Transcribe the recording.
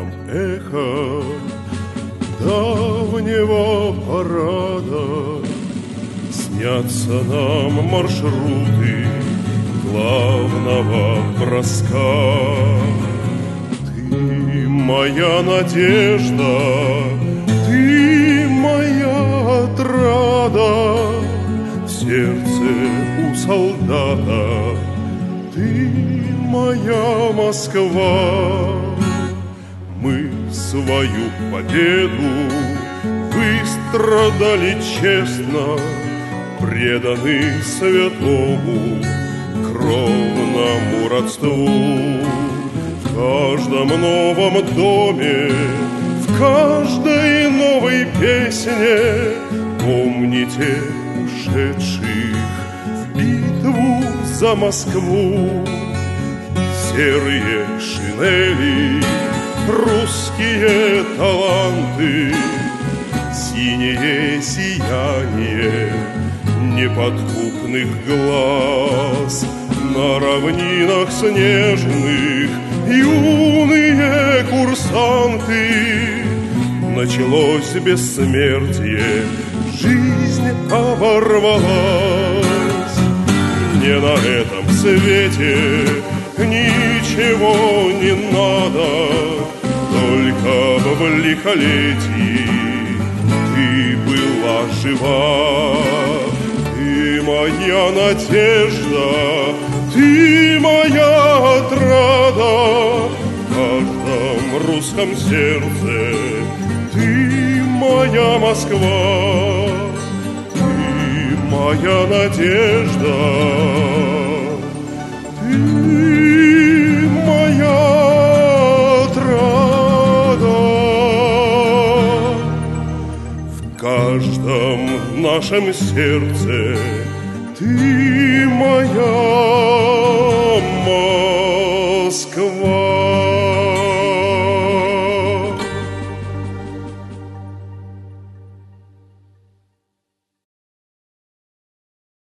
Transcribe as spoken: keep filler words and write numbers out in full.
нам эхо давнего парада. Снятся нам маршруты главного броска. Ты моя надежда, ты моя отрада, в сердце у солдата ты моя Москва. Мы свою победу выстрадали честно, преданы святому кровному родству. В каждом новом доме, в каждой новой песне помните ушедших в битву за Москву. Серые шинели, русские таланты, синее сияние неподкупных глаз. На равнинах снежных юные курсанты. Началось бессмертие, жизнь оборвалась. Мне на этом свете ничего не надо, только в лихолетии ты была жива. Ты моя надежда, ты моя отрада, в каждом русском сердце ты моя Москва. Ты моя надежда, ты моя отрада. В каждом нашем сердце ты моя